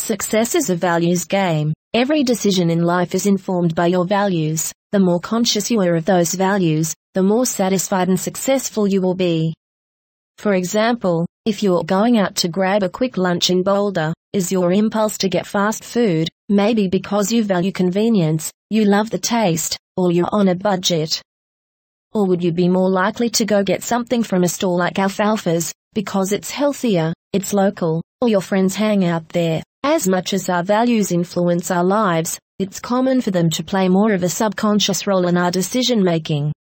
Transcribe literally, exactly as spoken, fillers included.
Success is a values game. Every decision in life is informed by your values. The more conscious you are of those values, the more satisfied and successful you will be. For example, if you're going out to grab a quick lunch in Boulder, is your impulse to get fast food, maybe because you value convenience, you love the taste, or you're on a budget? Or would you be more likely to go get something from a store like Alfalfa's, because it's healthier, it's local, or your friends hang out there? As much as our values influence our lives, it's common for them to play more of a subconscious role in our decision-making.